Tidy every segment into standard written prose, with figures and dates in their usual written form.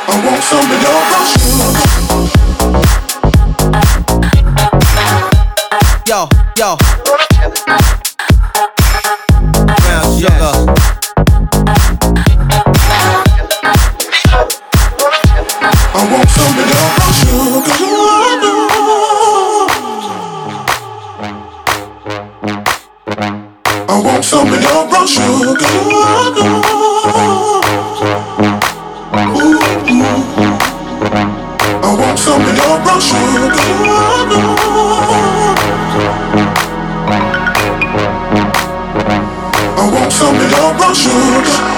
I want some of your brown sugar. Yo, yo. Brown sugar. I want some of your brown sugar. I want some of your brown sugar. Ooh. I want some of your brown sugar. I want some of your brown sugar.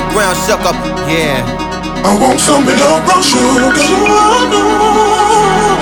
Sugar, yeah. I want some of your brown sugar.